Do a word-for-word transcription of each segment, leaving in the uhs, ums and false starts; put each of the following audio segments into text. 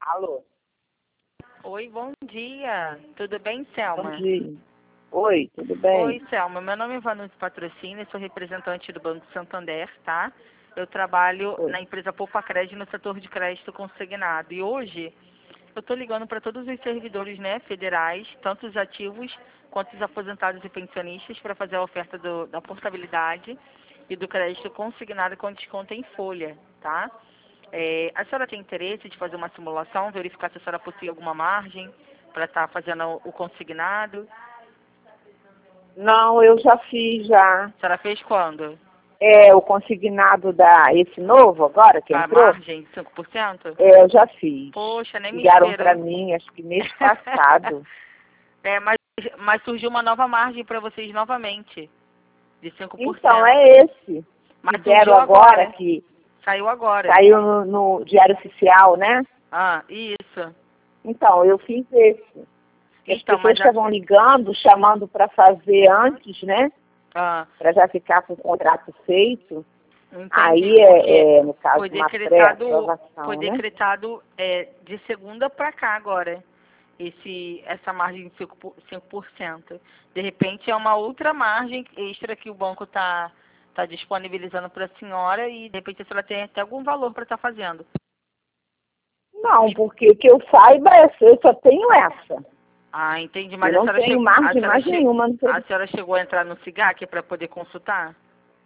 Alô? Oi, bom dia. Tudo bem, Selma? Bom dia. Oi, tudo bem? Oi, Selma. Meu nome é Vanucci Patrocínio, sou representante do Banco Santander, tá? Eu trabalho Oi. na empresa Poupa Crédito no setor de crédito consignado. E hoje eu estou ligando para todos os servidores, né, federais, tanto os ativos quanto os aposentados e pensionistas, para fazer a oferta do, da portabilidade e do crédito consignado com desconto em folha, tá? É, a senhora tem interesse de fazer uma simulação, verificar se a senhora possui alguma margem para estar fazendo o consignado? Não, eu já fiz já. A senhora fez quando? É, o consignado da esse novo agora que A entrou? margem de cinco por cento? É, eu já fiz. Poxa, nem me Ligaram esperou. para mim, acho que mês passado. É, mas, mas surgiu uma nova margem para vocês novamente, de cinco por cento. Então, é esse. Mas Que deram surgiu agora, agora. que Saiu agora. saiu no, no Diário Oficial, né? Ah, isso. Então, eu fiz esse. As Então, pessoas mas... A... estavam ligando, chamando para fazer antes, né? Ah, Para já ficar com o contrato feito. entendi, Aí, porque é, é, no caso, foi uma decretado, pré-aprovação, foi né? decretado é, de segunda para cá agora, esse, essa margem de cinco por- cinco por cento. De repente é uma outra margem extra que o banco está tá disponibilizando para a senhora e de repente a senhora tem até algum valor para estar fazendo. Não, porque que eu saiba, essa, eu só tenho essa. Ah, entendi, Eu mas a não senhora, tenho chegou, a margem senhora, mais che, nenhuma no a serviço. senhora chegou a entrar no SIGAC para poder consultar?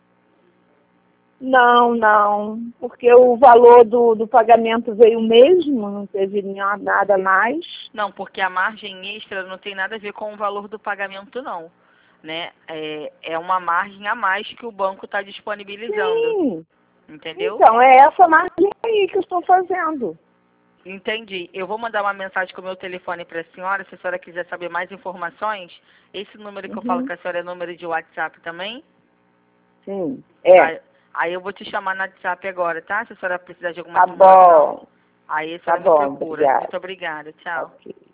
Não, não, porque o valor do, do pagamento veio o mesmo, não teve nenhuma- nada mais. Não, porque a margem extra não tem nada a ver com o valor do pagamento, não. Né? É, é uma margem a mais que o banco está disponibilizando. Sim, Entendeu? então é essa margem aí que eu estou fazendo. Entendi. Eu vou mandar uma mensagem com o meu telefone para a senhora, se a senhora quiser saber mais informações. Esse número que eu falo Uhum, com a senhora é número de WhatsApp também? sim, é, Aí, aí eu vou te chamar no WhatsApp agora, tá? Se a senhora precisar de alguma tá informação, bom, aí a tá senhora me bom, procura. obrigada. Muito obrigada. Tchau. Ok.